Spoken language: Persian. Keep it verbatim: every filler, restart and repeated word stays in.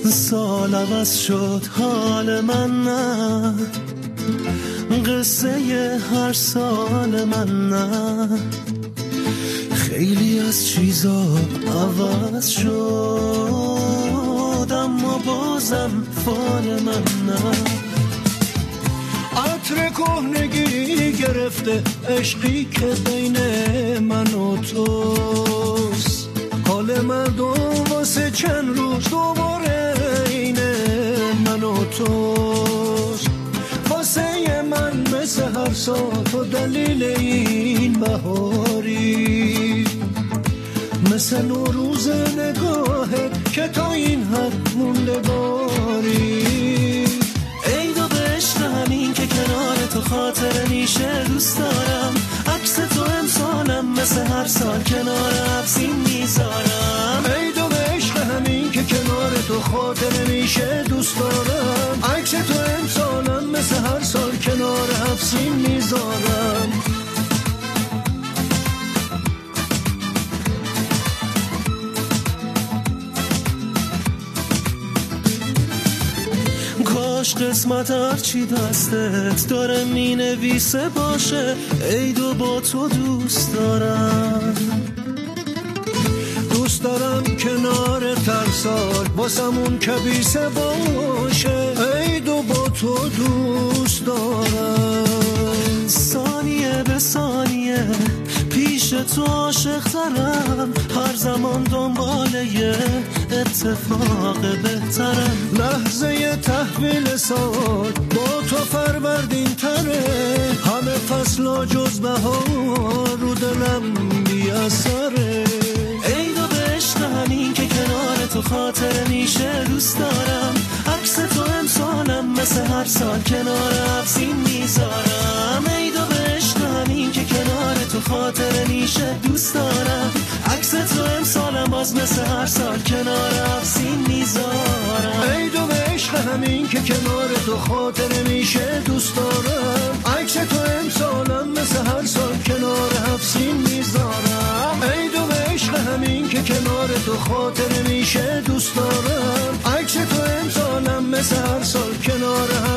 سال عوض شد حال من نه، قصه هر سال من نه، خیلی از چیزا عوض شد اما بازم فال من نه. عطر کهنگی گرفته عشقی که بین من و توست، حال مردم واسه چند روز دوباره اینه من و توست. واسه من مثل هر سال تو دلیل این بهاری، مثل نوروز نگاهت که تا این حد موندگاری. ای دو به عشق همین که کنار تو خاطر میشه دوست دارم، عکس تو امسالم مثل هر سال کنار افزین میذارم. ای دو به عشق همین که کنار تو خاطر میشه دوست دارم، عکس تو امسالم مثل هر سال کنار افزین میذارم. کاش قسمت هرچی دستت داره می نویسه باشه، ای دو با تو دوست دارم. دوست دارم کنار ترسال واسمون کبیسه باشه، ای دو با تو دوست دارم. ثانیه به ثانیه پیش تو عاشق ترم، هر زمان دنباله یه اتفاق بهترم. لحظه تحویل سال با تو فروردین تره، همه فصل جز بهار رو دلم بی اثره. ای دو به عشق همین که کنار تو خاطر میشه دوست دارم، عکس تو امسالم مثل هر سال کنار افزین میذارم. ای دو به عشق همین که کنار تو خاطر میشه دوست دارم، عکس تو امسالم باز مثل هر سال کنار افزین میذارم. ای دو به عشق همین که کنار تو خاطر میشه دوست دارم، عکس تو امسالم مثل هر سال کنار افزین میذارم. ای دو به عشق همین که کنار تو خاطر میشه دوست دارم، عکس تو امسالم مثل هر سال کنار